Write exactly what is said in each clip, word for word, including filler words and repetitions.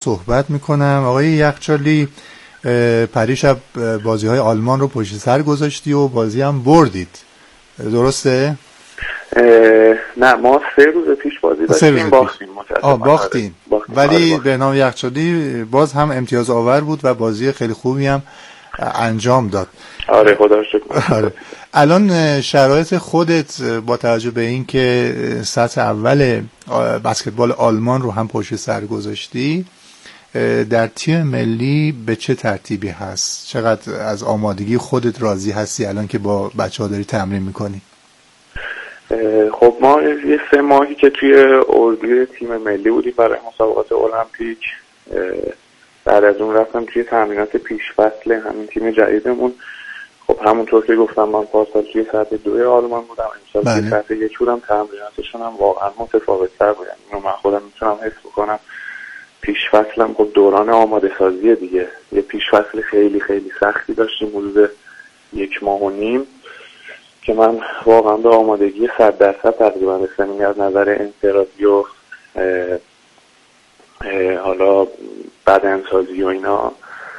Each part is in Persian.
صحبت میکنم. آقای یخچالی، پریشب بازی های آلمان رو پشت سر گذاشتی و بازی هم بردید، درسته؟ نه، ما سه روز پیش بازی داشتیم، باختیم. آه باختین. ولی بهنام یخچالی باز هم امتیاز آور بود و بازی خیلی خوبی هم انجام داد. آره خدا رو شکر. آره. الان شرایط خودت با توجه به این که سطح اول بسکتبال آلمان رو هم پشت سر گذاشتی، در تیم ملی به چه ترتیبی هست؟ چقدر از آمادگی خودت راضی هستی الان که با بچه‌ها داری تمرین میکنی؟ خب ما یه سه ماهی که توی اردوی تیم ملی بودیم برای مسابقات المپیک، بعد از اون رفتم توی تمرینات پیش فصل همین تیم جدیدمون. خب همونطور که گفتم من پارسال توی سطح دوی آلمان بودم، امسال توی سطح یک بودم. تمریناتشون هم واقعا متفاوت‌تر بود، یعنی من خودم میتونم حس بکنم پیش فصلم خب دوران آماده سازی دیگه، یه پیش فصل خیلی خیلی سختی داشتیم حدود یک ماه و نیم که من واقعا به آمادگی صد درصد تقریبا رسیدم از نظر انفرادی و اه اه حالا بدنسازی و اینا.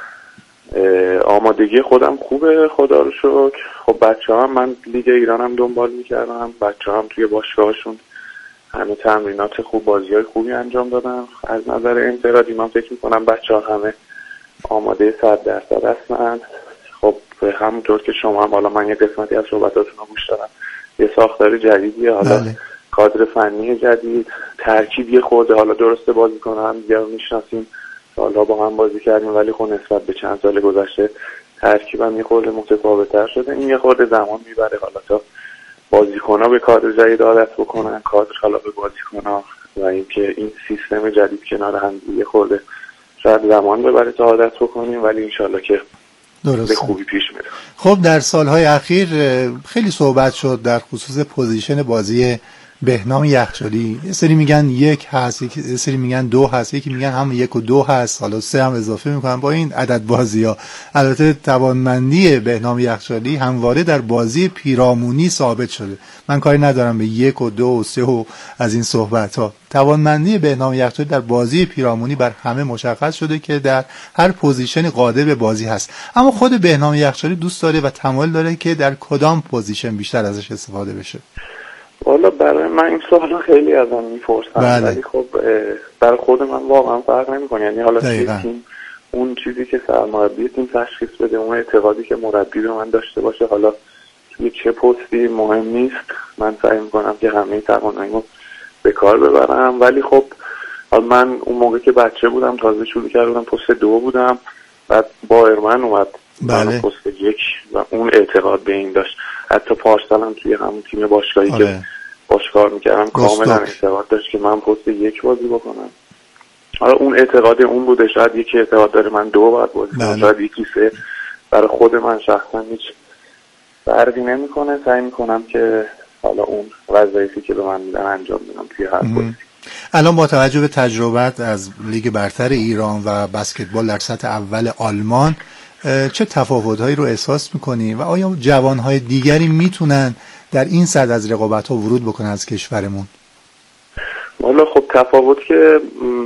آمادگی خودم خوبه خدا رو شکر. خب بچه هم من لیگ ایران هم دنبال میکردم، بچه هم توی باشگاهشون همه تمرینات خوب، بازی های خوبی انجام دادن. از نظر انفرادی من فکر میکنم بچه ها همه آماده صد درصد هستن. خب همونطور که شما هم، حالا من یه قسمتی از صحبتاتون رو گوش دادم، یه ساختار جدیدیه، حالا بله. کادر فنی جدید، ترکیبی خورده، حالا درسته بازی کنه هم دیگه رو میشناسیم، حالا با هم بازی کردیم، ولی خب نسبت به چند سال گذشته ترکیبم یه خورده متفاوت‌تر شده. این یه خورده زمان میبره حالا تا بازیکن‌ها به کادر جدید عادت بکنن، کادر حالا به بازیکن‌ها، و اینکه این سیستم جدید کنار هم یه خورده شاید زمان ببره تا عادت بکنیم، ولی انشالله که به خوبی پیش میره. خب در سالهای اخیر خیلی صحبت شد در خصوص پوزیشن بازی بهنام یخچالی. یه سری میگن یک هست، یه سری میگن دو هست، یکی میگن هم یک و دو هست، حالا سه هم اضافه میکنن با این عدد بازی ها. البته توانمندی بهنام یخچالی همواره در بازی پیرامونی ثابت شده. من کاری ندارم به یک و دو و سه و از این صحبت ها. توانمندی بهنام یخچالی در بازی پیرامونی بر همه مشخص شده که در هر پوزیشن قادر به بازی هست. اما خود بهنام یخچالی دوست داره و تمایل داره که در کدام پوزیشن بیشتر ازش استفاده بشه؟ والا برای من این سوالا خیلی ازم میپرسن، بله. ولی خب برای خود من واقعا فرق نمیکنه. یعنی حالا تیم اون چیزی که سرمربی تیم تشخیص بده، اون اعتقادی که مربی به من داشته باشه، حالا توی چه پستی مهم نیست. من سعی میکنم که همه تواناییمو به کار ببرم. ولی خب حالا من اون موقع که بچه بودم تازه شروع کردم پست دو بودم، بعد بایرمن اومد بله. پست یک و اون اعتقاد به این داشت. حتی پارسال هم توی همون تیم باشگاهی آره. که باشکار میکردم کاملا اعتقاد داشت که من پست یک بازی بکنم. حالا اون اعتقاد اون بوده، شاید یکی اعتقاد داره من دو باید بازی کنم، شاید یکی سه. برای خود من شخصا هیچ فرقی نمیکنه. سعی میکنم که حالا اون وظایفی که به من میدن انجام بدم توی هر بازی. الان با توجه به تجربت از لیگ برتر ایران و بسکتبال در سطح اول آلمان، چه تفاوت‌هایی رو احساس می‌کنی و آیا جوان‌های دیگری میتونن در این سطح از رقابت‌ها ورود بکنن از کشورمون؟ والا خب تفاوت که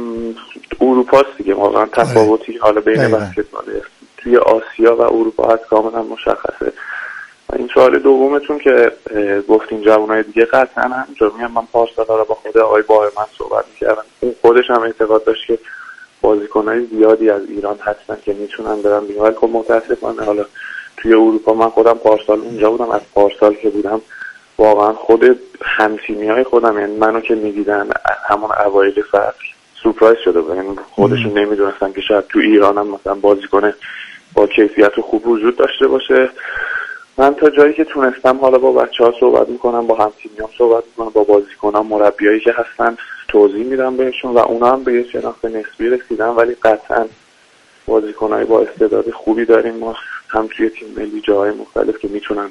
اروپاست دیگه، واقعا تفاوتی حالا بین بسکتبال توی آسیا و اروپا هست کاملا مشخصه. این سوال دومتون که گفتین جوان‌های دیگه، قطعاً همینطور. میگم من پارسال رو با خود آقای بایرمن صحبت می‌کردم، اون خودش هم اعتقاد داشت که بازیکن‌های زیادی از ایران هستن که میتونن برن بیرون، ولی خب متأسفانه حالا توی اروپا، من خودم پارسال اونجا بودم، از پارسال که بودم واقعا خود همتیمی‌های خودم، یعنی منو که می‌دیدن همون اوایل فصل سورپرایز شده بودن، یعنی خودشون نمی‌دونستن که شاید تو ایران هم مثلا بازیکن با کیفیت خوب وجود داشته باشه. من تا جایی که تونستم حالا با بچه‌ها صحبت میکنم، با همتیمیام صحبت میکنم، با بازیکنان، مربیایی که هستن توضیح میدم بهشون و اونا هم به یه شناخت نسبی رسیدن. ولی قطعا بازیکنای با استعداد خوبی داریم ما هم توی تیم ملی جاهای مختلف که میتونن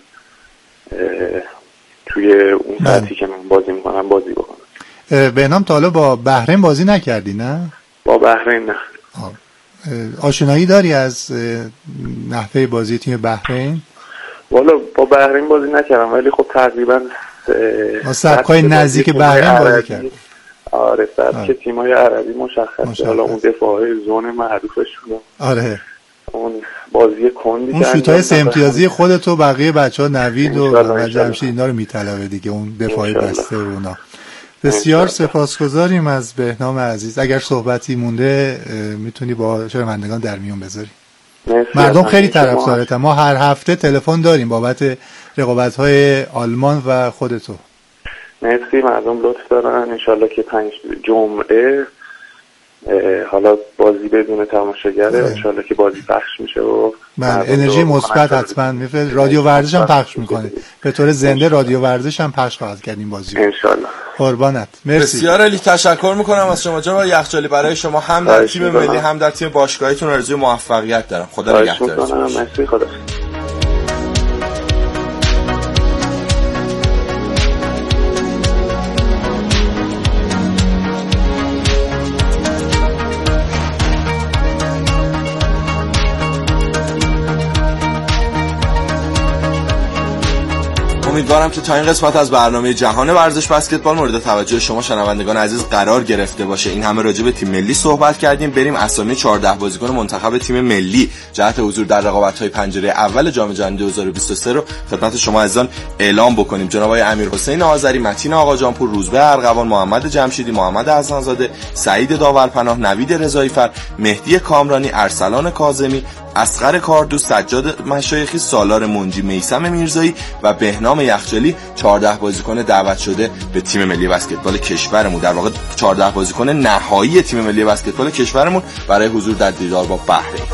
توی اون سطحی که من بازی میکنم بازی بکنن. بهنام تا حالا با بحرین بازی نکردی نه؟ با بحرین نه. آشنایی داری از نحوه بازی تیم بحرین؟ والا با بحرین بازی نکردم، ولی خب تقریبا سبکای نزدیک بحرین بازی کردم. آره سبک که تیمای عربی مشخصه مشخص. حالا اون دفاعهای زون معروفشون آره اون بازی کندی اون شوتای سه امتیازی خودت و بقیه بچه‌ها نوید و جمشید اینا رو میطلبه دیگه، اون دفاعی بسته و اونا. بسیار سپاسگزاریم از بهنام عزیز. اگر صحبتی مونده میتونی با شنوندگان در میون بذاری. مردم خیلی طرفدارتن، ما هر هفته تلفن داریم بابت رقابت‌های آلمان و خودتو. مرسی، مردم لطف دارن. انشالله که پنج جمعه حالا بازی بدون تماشاگره، انشالله که بازی پخش میشه و من انرژی مثبت حتما میفرد. رادیو ورزش هم پخش میکنه به طور زنده، رادیو ورزش هم پخش خواهد کرد این بازی انشالله. قربانت، مرسی. بسیار عالی، تشکر میکنم از شما جناب یخچالی. برای شما هم در تیم ملی هم در تیم باشگاهیتون آرزوی موفقیت دارم. خدا نگهدارتون. مرسی، خدا. امیدوارم که تا این قسمت از برنامه جهان ورزش بسکتبال مورد توجه شما شنوندگان عزیز قرار گرفته باشه. این همه راجع به تیم ملی صحبت کردیم، بریم اسامی چهارده بازیکن منتخب تیم ملی جهت حضور در رقابت‌های پنجره اول جام جهانی دو هزار و بیست و سه رو خدمت شما عزیزان اعلام بکنیم. جناب آقای امیرحسین آذری، متین آقاجانپور، روزبه ارغوان، محمد جمشیدی، محمد حسن‌زاده، سعید داورپناه، نوید رضایی‌فر، مهدی کامرانی، ارسلان کاظمی، اصغر کاردوست، سجاد مشایخی، سالار منجی، میثم میرزایی و بهنام یخچالی چهارده بازیکن دعوت شده به تیم ملی بسکتبال کشورمون، در واقع چهارده بازیکن نهایی تیم ملی بسکتبال کشورمون برای حضور در دیدار با بحرین.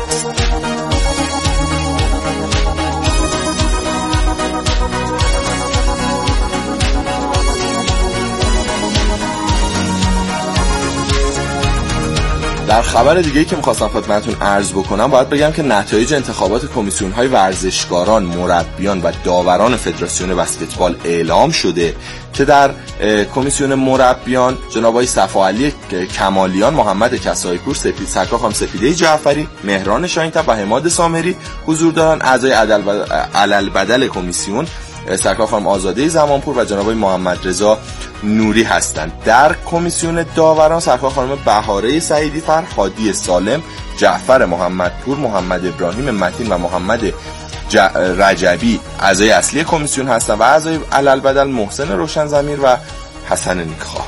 در خبر دیگه‌ای که می‌خواستم خدمتتون عرض بکنم، باید بگم که نتایج انتخابات کمیسیون‌های ورزشکاران، مربیان و داوران فدراسیون بسکتبال اعلام شده که در کمیسیون مربیان جناب آقای صفاعلی کمالیان، محمد کسایپور، سپید سرکار خانم سپیده جعفری، مهران شاهین‌تب و حماد سامری حضور دارن. اعضای علل کمیسیون سرکار خانم آزاده زمانپور و جناب محمد رضا نوری هستند. در کمیسیون داوران سرکار خانم بهاره سعیدی فر، هادی سالم، جعفر محمدپور، محمد ابراهیم متین و محمد رجبی اعضای اصلی کمیسیون هستند و اعضای علل محسن روشن ضمیر و حسن نیکخواه.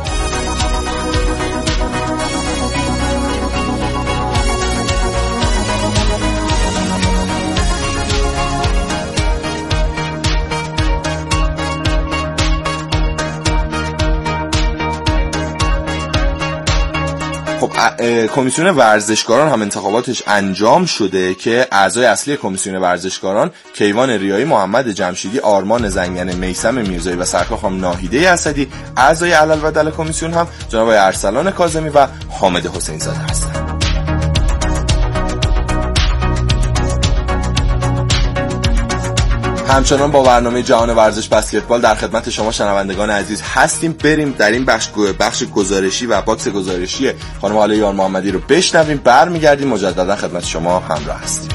خب کمیسیون ورزشکاران هم انتخاباتش انجام شده که اعضای اصلی کمیسیون ورزشکاران کیوان ریایی، محمد جمشیدی، آرمان زنگنه، میثم میرزایی و سرکار خانم ناهیده اسدی، اعضای علل و دل کمیسیون هم جناب ارسلان کاظمی و حامد حسین زاده هستند. همچنان با برنامه جهان ورزش بسکتبال در خدمت شما شنوندگان عزیز هستیم. بریم در این بخش بخش گزارشی و باکس گزارشی خانم علیار محمدی رو بشنویم، برمیگردیم مجددا خدمت شما همراه هستیم.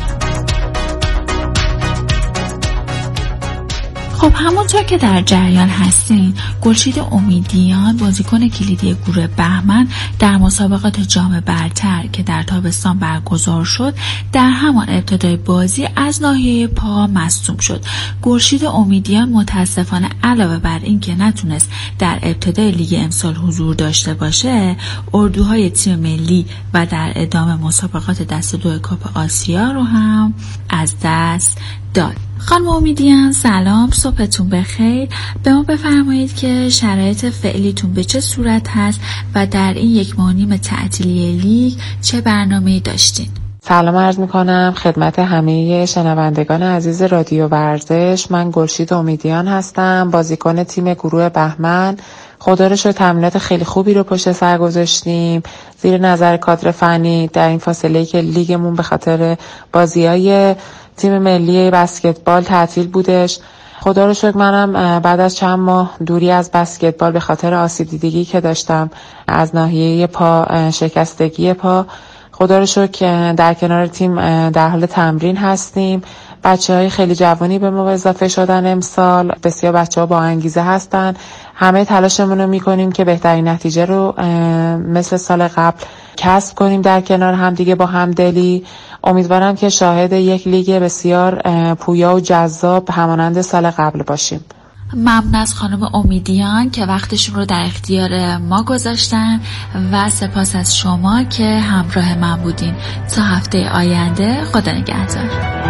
خب همونطور که در جریان هستین، گلشید امیدیان بازیکن کلیدی گروه بهمن در مسابقات جام برتر که در تابستان برگزار شد در همان ابتدای بازی از ناحیه پا مصدوم شد. گلشید امیدیان متاسفانه علاوه بر این که نتونست در ابتدای لیگ امسال حضور داشته باشه، اردوهای تیم ملی و در ادامه مسابقات دست دو کاپ آسیا رو هم از دست داد. خانم امیدیان سلام، صبحتون بخیر. به ما بفرمایید که شرایط فعلیتون به چه صورت هست و در این یک ماه و نیم تعطیلی لیگ چه برنامه‌ای داشتین؟ سلام عرض میکنم خدمت همه شنوندگان عزیز رادیو ورزش. من گلشید امیدیان هستم، بازیکن تیم گروه بهمن. خدا رو شکر تمرینات خیلی خوبی رو پشت سر گذاشتیم زیر نظر کادر فنی در این فاصله‌ای که لیگمون به خاطر بازی‌های تیم ملی بسکتبال تعطیل بودش. خدا رو شکر منم بعد از چند ماه دوری از بسکتبال به خاطر آسیب دیدگی که داشتم از ناحیه پا، شکستگی پا، خدا رو شکر در کنار تیم در حال تمرین هستیم بچه‌های خیلی جوانی به ما اضافه شدن امسال. بسیار بچه‌ها با انگیزه هستن. همه تلاشمون رو می‌کنیم که بهترین نتیجه رو مثل سال قبل کسب کنیم در کنار همدیگه با همدلی. امیدوارم که شاهد یک لیگ بسیار پویا و جذاب همانند سال قبل باشیم. ممنون از خانم امیدیان که وقتشون رو در اختیار ما گذاشتن و سپاس از شما که همراه من بودین. تا هفته آینده، خدا نگهدار.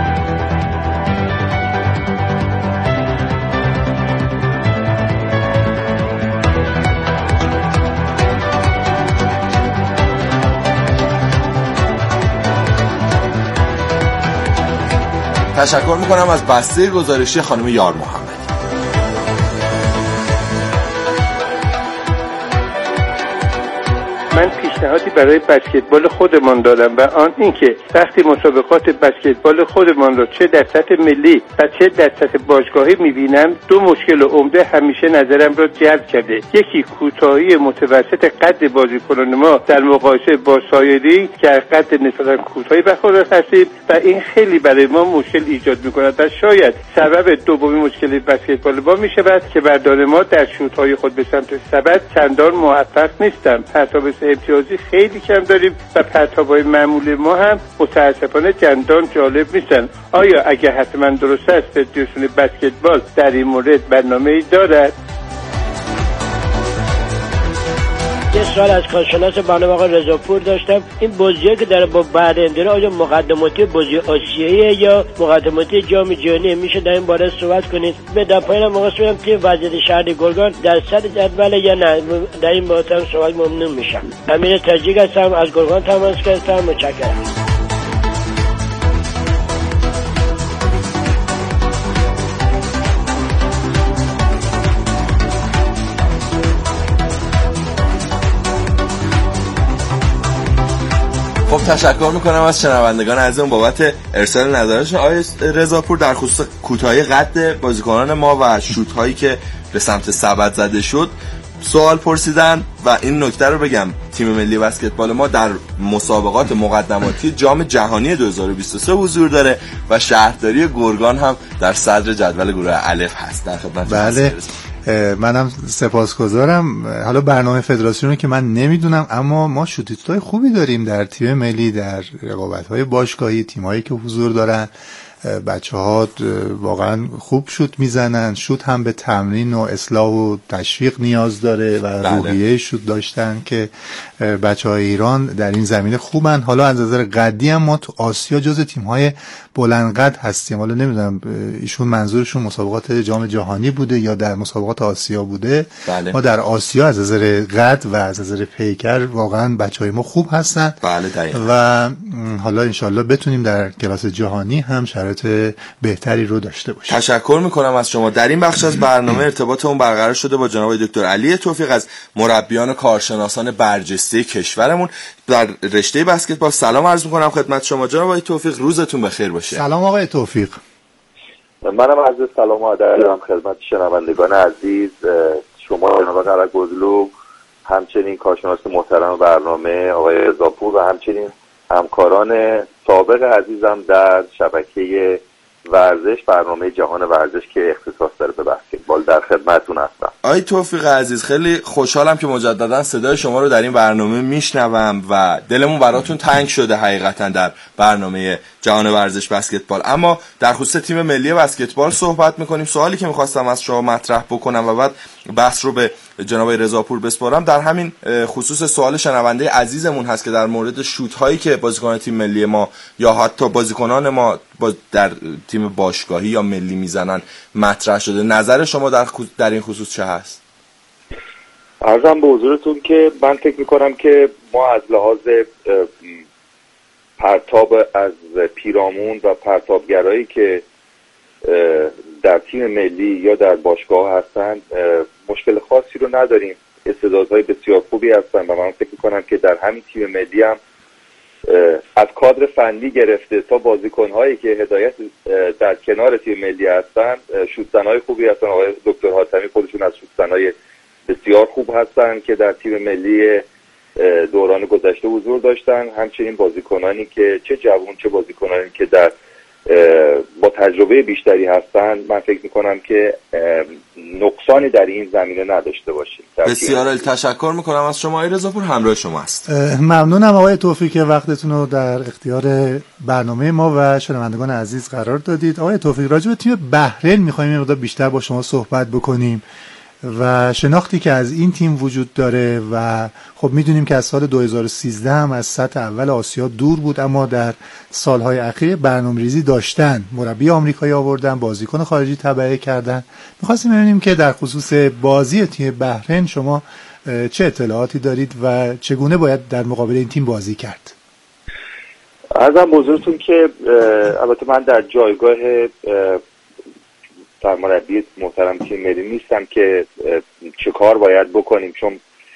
تشکر میکنم از بسته گزارشی خانم یار محمد. من پیشنهادی برای بسکتبال خودمان دارم و آن این که وقتی مسابقات بسکتبال خودمان را چه در سطح ملی و چه در سطح باشگاهی میبینم، دو مشکل عمده همیشه نظرم را جلب کرده. یکی کوتاهی متوسط قد بازیکنان ما در مقایسه با سایرین که از قد نسبتا کوتاهی برخوردار هستیم و این خیلی برای ما مشکل ایجاد میکند و شاید سبب دومین مشکل بسکتبال ما میشود که مردان ما در شوت‌های خود به سمت سبد چندان موفق نیستند. پرتاب امتیازی خیلی کم داریم و پرتاب‌های معمول ما هم متاسفانه چندان جالب نیستن. آیا اگر حتما درست است فدراسیون بسکتبال در این مورد برنامه‌ای دارد؟ یه سوال از کارشناس برنامه آقای رضاپور داشتم. این بازی‌ها که در با بعدنده آیا مقدماتی بازی آسیاییه یا مقدماتی جام جهانی؟ میشه در این باره صحبت کنید؟ به در پایان موقع سوالم تیم وضعیت شهر گرگان در صدر جدول یا نه؟ در این باره هم صحبت ممنون میشم. امیر تاجیک هستم از گرگان تماس گرفتم. متشکرم. خب تشکر میکنم از شنوندگان عزیزم بابت ارسال نظرشون. آقای رضاپور در خصوص کوتاهی قد بازیکنان ما و شوت هایی که به سمت سبد زده شد سوال پرسیدن و این نکته رو بگم، تیم ملی بسکتبال ما در مسابقات مقدماتی جام جهانی دو هزار و بیست و سه حضور داره و شهرداری گرگان هم در صدر جدول گروه الف هست. در خدمت بله، منم سپاسگزارم. حالا برنامه فدراسیون رو که من نمیدونم، اما ما شوتیستای خوبی داریم در تیم ملی، در رقابت‌های باشگاهی، تیم‌هایی که حضور دارن. بچه ها واقعا خوب شوت میزنن. شوت هم به تمرین و اصلاح و تشویق نیاز داره و بله. روحیه شوت داشتن که بچه های ایران در این زمینه خوبن. حالا از نظر قدی هم ما تو آسیا جز تیم های بلند قد هستیم. حالا نمیدونم ایشون منظورشون مسابقات جام جهانی بوده یا در مسابقات آسیا بوده. بله. ما در آسیا از نظر قد و از نظر پیکر واقعا بچه های ما خوب هستن. بله دقیقا. و حالا انشالله بتونیم در کلاس جهانی هم شرایط بهتری رو داشته باشیم. تشکر میکنم از شما. در این بخش از برنامه ارتباطمون برقرار شده با جناب دکتر علی توفیق از مربیان و کارشناسان برجسته کشورمون در رشته بسکتبال. سلام عرض میکنم خدمت شما جناب آقای توفیق، روزتون بخیر باشه. سلام آقای توفیق. منم عرض سلام و ادب دارم خدمت شنوندگان عزیز، شما جناب قرقزلو، همچنین کارشناس محترم برنامه آقای رضاپور و همچنین همکاران سابق عزیزم در شبکه ورزش، برنامه جهان ورزش که اختصاص داره به بسکتبال. در خدمتتون هستم. آقای توفیق عزیز، خیلی خوشحالم که مجددا صدای شما رو در این برنامه میشنوم و دلمون براتون تنگ شده حقیقتا در برنامه جهان ورزش بسکتبال. اما در خصوص تیم ملی بسکتبال صحبت میکنیم. سوالی که میخواستم از شما مطرح بکنم و بعد بحث رو به جناب رضاپور بسپارم در همین خصوص سوال شنونده عزیزمون هست که در مورد شوت هایی که بازیکنان تیم ملی ما یا حتی بازیکنان ما در تیم باشگاهی یا ملی میزنن مطرح شده. نظر شما در در این خصوص چه هست؟ عرضم به حضورتون که من فکر میکنم که ما از لحاظ پرتاب از پیرامون و پرتابگرایی که در تیم ملی یا در باشگاه هستن مشکل خاصی رو نداریم. استعدادهای بسیار خوبی هستن و من فکر میکنم که در همین تیم ملی هم از کادر فنی گرفته تا بازیکن‌هایی که هدایت در کنار تیم ملی هستن شوت‌زن‌های خوبی هستن. آقای دکتر حاتمی خودشون از شوت‌زن‌های بسیار خوب هستن که در تیم ملی دوران گذشته حضور داشتن. همچنین بازیکنانی که چه جوان چه بازیکنانی که در با تجربه بیشتری هستن، من فکر میکنم که نقصانی در این زمینه نداشته باشیم. بسیار عالی، تشکر میکنم از شما. آقای رضاپور همراه شما است. ممنونم آقای توفیق که وقتتون رو در اختیار برنامه ما و شنوندگان عزیز قرار دادید. آقای توفیق، راجع به تیم بحرین میخوایم یه مقدار بیشتر با شما صحبت بکنیم و شناختی که از این تیم وجود داره و خب میدونیم که از سال دو هزار و سیزده هم از سطح اول آسیا دور بود، اما در سالهای اخیر برنامه‌ریزی داشتن، مربی آمریکایی آوردن، بازیکن خارجی تبعیه کردن. می‌خواستیم ببینیم که در خصوص بازی تیم بحرین شما چه اطلاعاتی دارید و چگونه باید در مقابل این تیم بازی کرد. عرضم بزرگتون که البته من در جایگاه سرمربی محترم تیم ملی نیستم که چه کار باید بکنیم، چون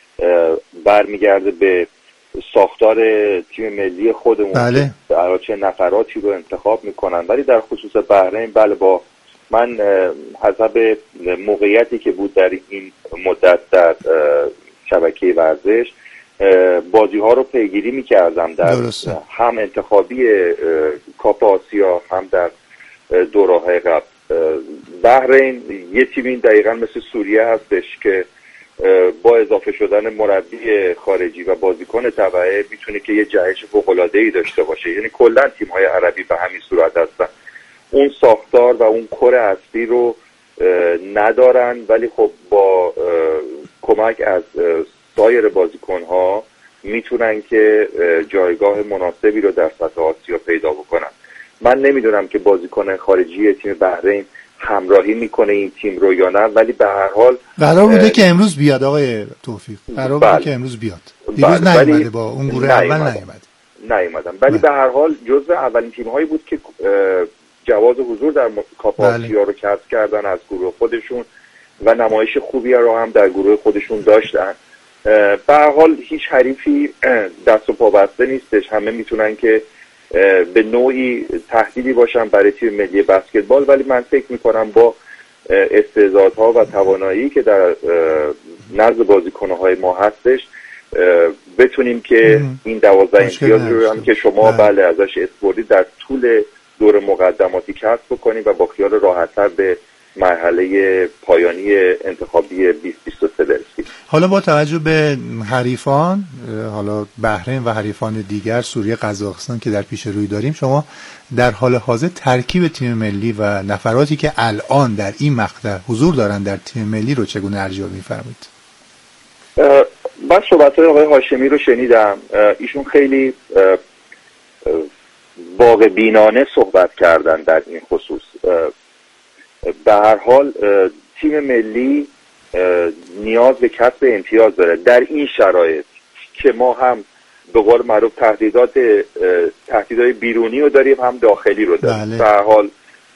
برمیگرده به ساختار تیم ملی خودمون. بله. در چه نفراتی رو انتخاب میکنن. ولی در خصوص بحرین، بله، با من حسب موقعیتی که بود در این مدت در شبکه ورزش بازی ها رو پیگیری میکردم، در درسته. هم انتخابی کاپ آسیا هم در دوره‌های قبل. بحرین یه تیمی دقیقا مثل سوریه هستش که با اضافه شدن مربی خارجی و بازیکن تبعه میتونه که یه جهش فوق‌العاده‌ای داشته باشه. یعنی کلا تیم‌های عربی به همین صورت هستن، اون ساختار و اون کور اصلی رو ندارن، ولی خب با کمک از سایر بازیکن‌ها میتونن که جایگاه مناسبی رو در سطح آسیا پیدا بکنن. من نمیدونم که بازیکن خارجی تیم بحرین همراهی میکنه این تیم رو یا نه، ولی به هر حال قرار بوده که امروز بیاد. آقای توفیق قرار بوده که امروز بیاد، دیروز نیومده، با اون گروه اول نیومد نیومدن ولی به هر حال جزو اولین تیم‌هایی بود که جواز حضور در کاپ آسیا رو کسب کردن از گروه خودشون و نمایش خوبی رو هم در گروه خودشون داشتن. به هر حال هیچ حریفی دست و پا بسته نیستش، همه میتونن که به نوعی تهدیدی باشن برای تیم ملی بسکتبال، ولی من فکر میکنم با استعدادها و توانایی که در نزد بازیکن‌های ما هستش بتونیم که این دوازده امتیاز رو هم که شما بله ازش اسپوردید در طول دور مقدماتی کسب بکنیم و با خیال راحت‌تر به مرحله پایانی انتخابی بیست بیست و سه برسیم. حالا با توجه به حریفان، حالا بحرین و حریفان دیگر سوریه، قزاقستان که در پیش روی داریم، شما در حال حاضر ترکیب تیم ملی و نفراتی که الان در این مقطع حضور دارن در تیم ملی رو چگونه ارجاع می‌فرمایید؟ من صحبت‌های آقای هاشمی رو شنیدم. ایشون خیلی واقع بینانه صحبت کردن در این خصوص. به هر حال تیم ملی نیاز به کسب امتیاز داره در این شرایط که ما هم به قول معروف تهدیدات تهدیدهای بیرونی رو داریم، هم داخلی رو داریم. بله. به هر حال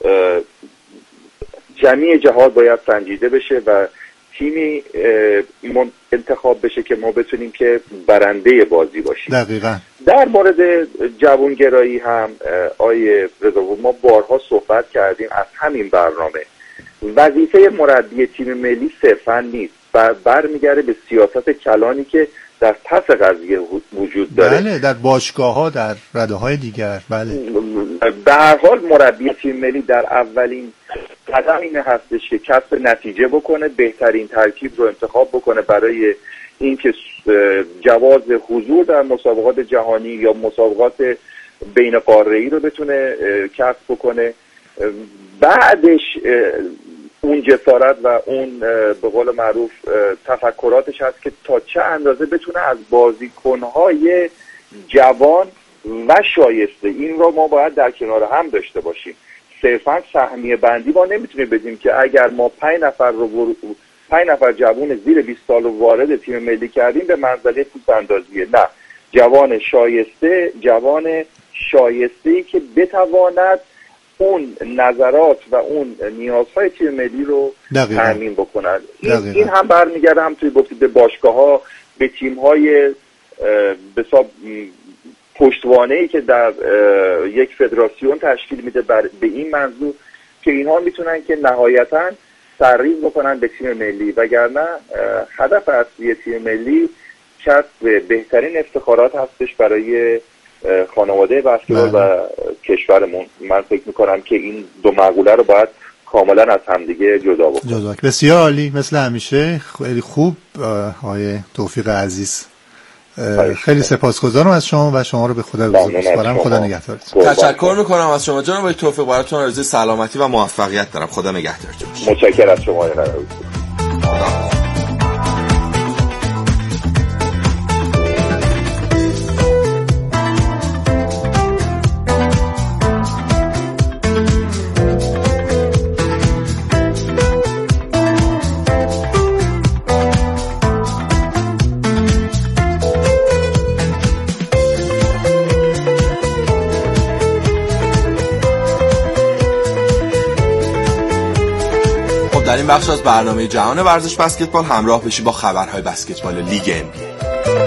جمعی جهات باید سنجیده بشه و تیمی انتخاب بشه که ما بتونیم که برنده بازی باشیم. دقیقاً. در مورد جوانگرایی هم آیه رضاپور ما بارها صحبت کردیم از همین برنامه. وظیفه مربی تیم ملی صرفاً نیست، بر برمیگره به سیاست کلانی که در پس قضیه وجود داره. بله، در باشگاه‌ها، در رده‌های دیگر. بله. به هر حال مربی تیم ملی در اولین قدم اینه هستش که کسب نتیجه بکنه، بهترین ترکیب رو انتخاب بکنه برای اینکه جواز حضور در مسابقات جهانی یا مسابقات بین قاره‌ای رو بتونه کسب بکنه. بعدش اون جسارت و اون به قول معروف تفکراتش هست که تا چه اندازه بتونه از بازیکن‌های جوان و شایسته، این رو ما باید در کنار هم داشته باشیم. صرفاً سهمیه بندی ما نمیتونیم بدیم که اگر ما پنج نفر رو پنج نفر جوان زیر بیست سال رو وارد تیم ملی کردیم به منزله پوست اندازیه. نه، جوان شایسته، جوان شایسته‌ای که بتواند اون نظرات و اون نیازهای تیم ملی رو تامین بکنند. این, این هم برمیگرده هم توی گفتید به باشگاه‌ها، به تیم‌های به حساب پشتوانه‌ای که در یک فدراسیون تشکیل میده به این منظور که اینها میتونن که نهایتاً سرریز بکنن به تیم ملی، وگرنه هدف اصلی تیم ملی کسب بهترین افتخارات هستش برای خانواده بسکتبال بله. و کشورمون. من فکر میکنم که این دو مقوله رو باید کاملا از همدیگه جدا بکنیم. جدا. بسیار عالی، مثل همیشه خیلی خوب آقای توفیق عزیز. خیلی سپاسگزارم از شما و شما رو به خدا بسپارم. خدا نگهدارتون. تشکر میکنم از شما جناب آقای توفیق، براتون آرزوی سلامتی و موفقیت دارم. خدا نگهدارتون. متشکرم از شما. در این بخش از برنامه جهان ورزش بسکتبال همراه بشی با خبرهای بسکتبال لیگ ام بی ای.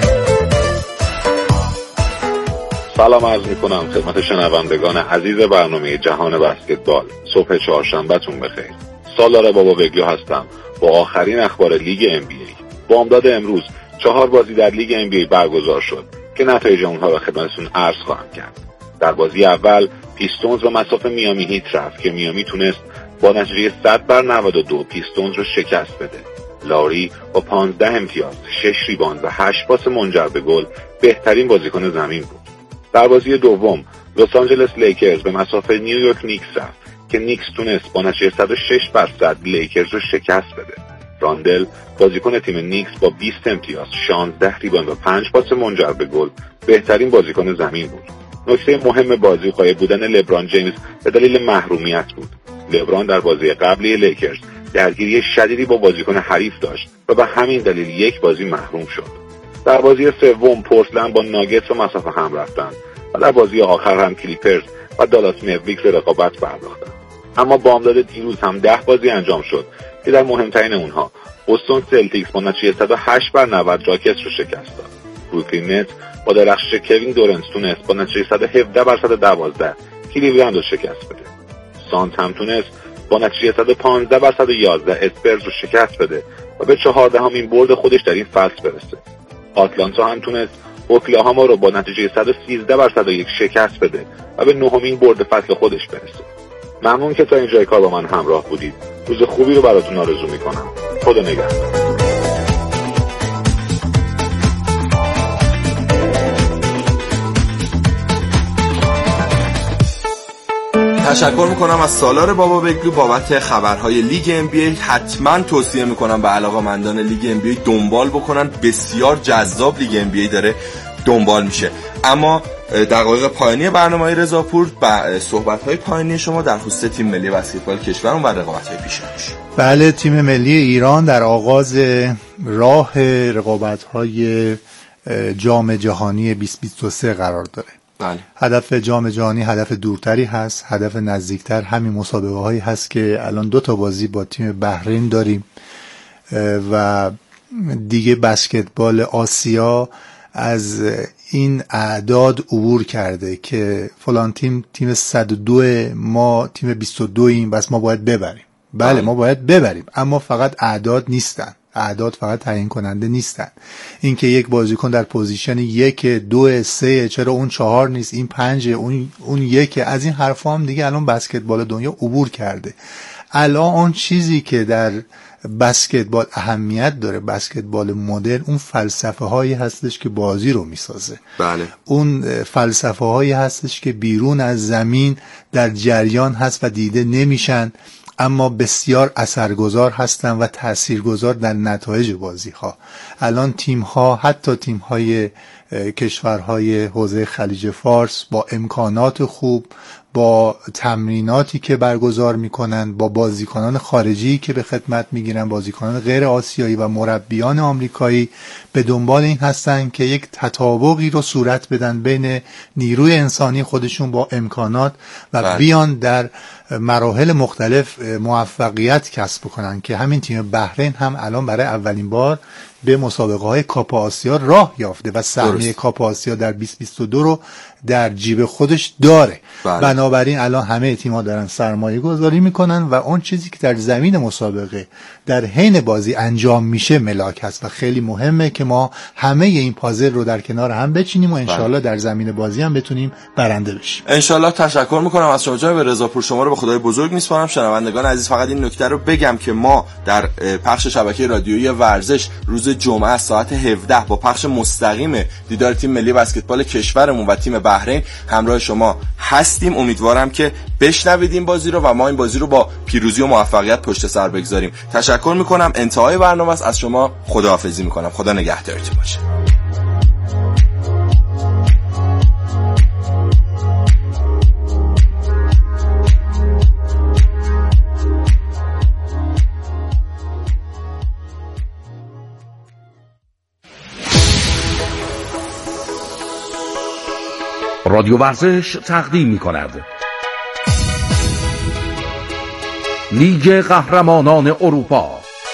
سلام عرض میکنم خدمت شنوندگان عزیز برنامه جهان بسکتبال. صبح چهارشنبهتون بخیر. سالار بابا بگلو هستم با آخرین اخبار لیگ ام بی ای. بامداد امروز چهار بازی در لیگ ام بی ای برگزار شد که نتایج اونها را خدمتتون عرض خواهم کرد. در بازی اول پیستونز به مصاف میامی هیت رفت که میامی تونست با نتیجه صد بر نود و دو پیستونز رو شکست بده. لاری با پانزده امتیاز، شش ریباند و هشت پاس منجر به گل بهترین بازیکن زمین بود. در بازی دوم لس آنجلس لیکرز به مصاف نیویورک نیکس رفت که نیکس تونست با نتیجه صد و شش بر صد لیکرز رو شکست بده. راندل بازیکن تیم نیکس با بیست امتیاز، شانزده ریباند و پنج پاس منجر به گل بهترین بازیکن زمین بود. نکته مهم بازی غایب بودن لبران جیمز به دلیل محرومیت بود. لبران در بازی قبلی لیکرز درگیری شدیدی با بازیکن حریف داشت و به همین دلیل یک بازی محروم شد. در بازی سوم پورتلند با ناگتس و مسافه هم رفتند و در بازی آخر هم کلیپرز و دالاس مویکس رقابت پرداختند. اما بامداد دیروز هم ده بازی انجام شد که در مهمترین اونها بوستون سلتیکس با نتیجه صد و هشت بر نود راکتس رو شکست داد. بروکلین نتس با درخشش کوین دورنت تونست با نتیجه صد و هفده بر صد و دوازده کلیولند رو شکست بده. سانت هم تونست با نتیجه صد و پانزده بر صد و یازده اسپرز رو شکست بده و به چهاردهمین برد خودش در این فصل برسه. آتلانتا هم تونست اوکلاهاما رو با نتیجه صد و سیزده بر صد و یک شکست بده و به نهمین برد فصل خودش برسه. ممنون که تا اینجای کار با من همراه بودید. روز خوبی رو براتون آرزو میکنم. خدا نگهدار. تشکر میکنم از سالار بابا بگلو بابت خبرهای لیگ ام بی ای. حتما توصیه میکنم به علاقه‌مندان لیگ ام بی ای دنبال بکنن. بسیار جذاب لیگ ام بی ای داره دنبال میشه. اما دقایق پایانی برنامه رضاپور با صحبت‌های پایانی شما در خصوص تیم ملی بسکتبال کشورمون و رقابت‌های پیشروش. بله، تیم ملی ایران در آغاز راه رقابت‌های جام جهانی بیست بیست و سه قرار داره. بله. هدف جام جهانی هدف دورتری هست، هدف نزدیکتر همین مسابقه هایی هست که الان دو تا بازی با تیم بحرین داریم و دیگه بسکتبال آسیا از این اعداد عبور کرده که فلان تیم تیم صد و دو، ما تیم بیست و دو ایم، بس ما باید ببریم. بله ما باید ببریم، اما فقط اعداد نیستن، اعداد فقط تعیین کننده نیستن. اینکه یک بازیکن در پوزیشن یک، دو، سه، چرا اون چهار نیست، این پنج، اون اون یک، از این حرفا هم دیگه الان بسکتبال دنیا عبور کرده. الان اون چیزی که در بسکتبال اهمیت داره، بسکتبال مدرن، اون فلسفه هایی هستش که بازی رو میسازه. بله. اون فلسفه هایی هستش که بیرون از زمین در جریان هست و دیده نمیشن، اما بسیار اثرگذار هستن و تاثیرگذار در نتایج بازی ها. الان تیم ها، حتی تیم های کشورهای حوزه خلیج فارس، با امکانات خوب، با تمریناتی که برگزار میکنن، با بازیکنان خارجی که به خدمت میگیرن، بازیکنان غیر آسیایی و مربیان آمریکایی، به دنبال این هستن که یک تطابقی رو صورت بدن بین نیروی انسانی خودشون با امکانات و بله. بیان در مراحل مختلف موفقیت کسب کنن که همین تیم بحرین هم الان برای اولین بار به مسابقه های کاپ آسیا راه یافته و سهمیه کاپ آسیا در بیست بیست و دو رو در جیب خودش داره. بله. بنابراین الان همه تیم‌ها دارن سرمایه گذاری میکنن و اون چیزی که در زمین مسابقه در حین بازی انجام میشه ملاک هست و خیلی مهمه که ما همه این پازل رو در کنار هم بچینیم و انشالله در زمین بازی هم بتونیم برنده بشیم. انشالله. تشکر میکنم از شما جناب رضاپور، شما رو به خدای بزرگ میسپارم. شنوندگان عزیز فقط این نکته رو بگم که ما در پخش شبکه رادیویی ورزش روز جمعه ساعت هفده با پخش مستقیم دیدار تیم ملی بسکتبال کشورمون و تیم بحرین همراه شما هستیم. امیدوارم که بشنوید این بازی رو و ما این بازی رو با پیروزی و موفقیت پشت سر بگذاریم. تشکر میکنم. انتهای برنامه است. از شما خداحافظی میکنم. خدا نگهدارتون باشه. رادیو ورزش تقدیم می کند لیگ قهرمانان اروپا،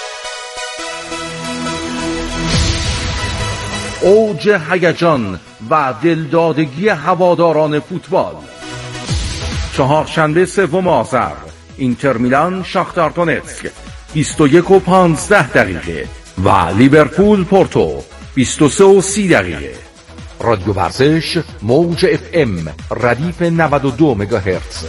اوج هیجان و دلدادگی هواداران فوتبال. چهارشنبه سوم آذر اینتر میلان شاختار دونتسک بیست و یک و پانزده دقیقه و لیورپول پورتو بیست و سه و سی دقیقه. رادیو ورزش موج اف ام ردیف نود و دو مگاهرتز.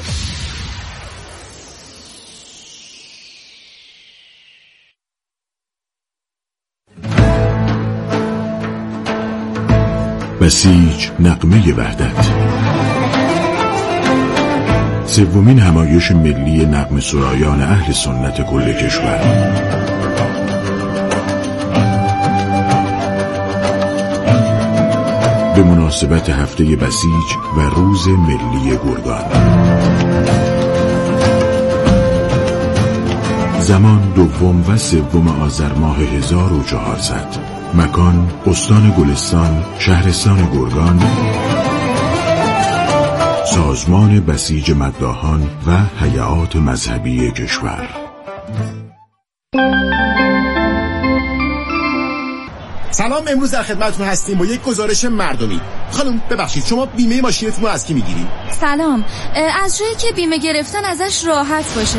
بسیج نغمه وحدت، سومین همایش ملی نغمه سرایان اهل سنت کل کشور. به مناسبت هفته بسیج و روز ملی گرگان. زمان دوم و سوم آذر ماه هزار و چهارصد. مکان استان گلستان، شهرستان گرگان. سازمان بسیج مداحان و هیئات مذهبی کشور. سلام، امروز در خدمتتون هستیم با یک گزارش مردمی. خانم ببخشید، شما بیمه ماشینتون رو از کی میگیری؟ سلام، از جایی که بیمه گرفتن ازش راحت باشه.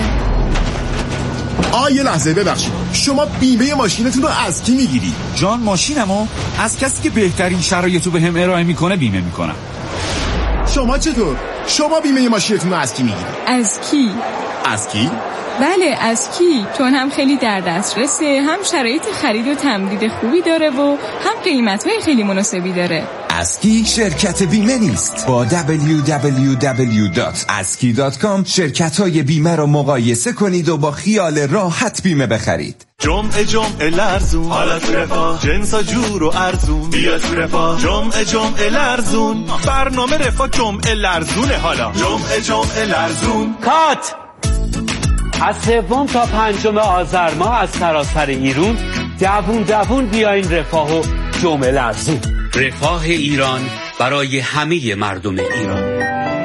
آ یه لحظه ببخشید، شما بیمه ماشینتون رو از کی میگیری؟ جان، ماشینمو از کسی که بهترین شرایطو بهم ارائه میکنه بیمه میکنم. شما چطور؟ شما بیمه ماشینتون رو از کی میگیری؟ از کی؟ از کی؟ بله از کی، چون هم خیلی در دسترسه، هم شرایط خرید و تمدید خوبی داره و هم قیمت‌های خیلی مناسبی داره. اسکی شرکت بیمه نیست. با دبلیو دبلیو دبلیو دات اسکی دات کام شرکت‌های بیمه رو مقایسه کنید و با خیال راحت بیمه بخرید. جمعه جمعه لرزون، حالا تو رفاه، جنسا جور و ارزون، بیا تو رفاه. جمعه جمعه لرزون، برنامه رفاه جمعه لرزونه. حالا جمعه جمعه لرزون. کات از سوم تا پنجم آذر ماه از سراسر ایران دوون دوون بیاین رفاه و جمعه لرزون. رفاه ایران برای همه مردم ایران.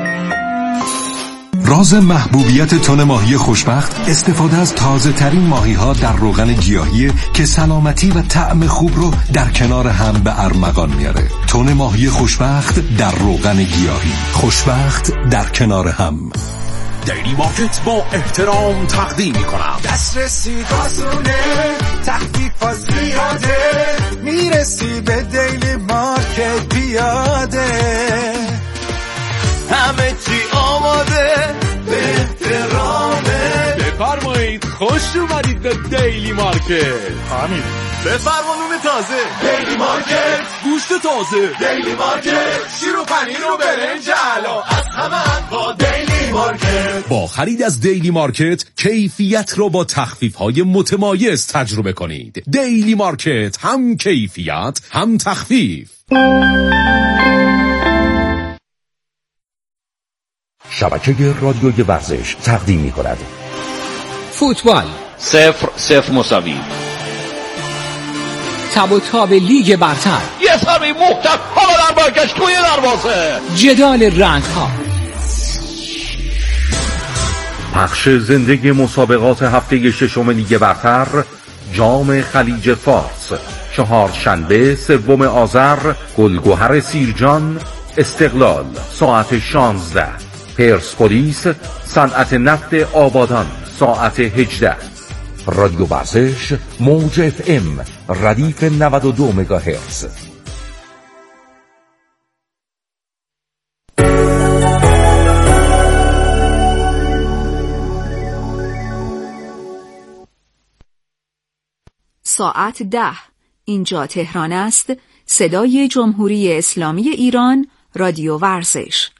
راز محبوبیت تن ماهی خوشبخت استفاده از تازه ترین ماهی ها در روغن گیاهی که سلامتی و طعم خوب رو در کنار هم به ارمغان میاره. تن ماهی خوشبخت در روغن گیاهی، خوشبخت در کنار هم. دیلی مارکت با احترام تقدیم میکنم. دسترسی آسونه، تخفیف زیاده، میرسی به دیلی مارکت پیاده، همه چی آماده به احترامه. بفرمایید خوش اومدید به دیلی مارکت. همین بفرما نون تازه، دیلی مارکت گوشت تازه، دیلی مارکت شیر و پنیر و برنج علا، از همه با دیلی مارکت. با خرید از دیلی مارکت کیفیت رو با تخفیف‌های متمایز تجربه کنید. دیلی مارکت، هم کیفیت هم تخفیف. شبکه رادیوی ورزش تقدیم می‌کند. فوتبال صفر صفر مساوی. تب و تاب لیگ برتر. یه ضربه محکم حالا در برگشت توی دروازه. جدال رنگ‌ها. پخش زنده مسابقات هفته ششم لیگ برتر، جام خلیج فارس، چهارشنبه سوم آذر، گلگهر سیرجان استقلال ساعت شانزده، پرسپولیس صنعت نفت آبادان ساعت هجده. رادیو ورزش موج اف ام ردیف نود و دو مگاهرتز. ساعت ده. اینجا تهران است. صدای جمهوری اسلامی ایران، رادیو ورزش.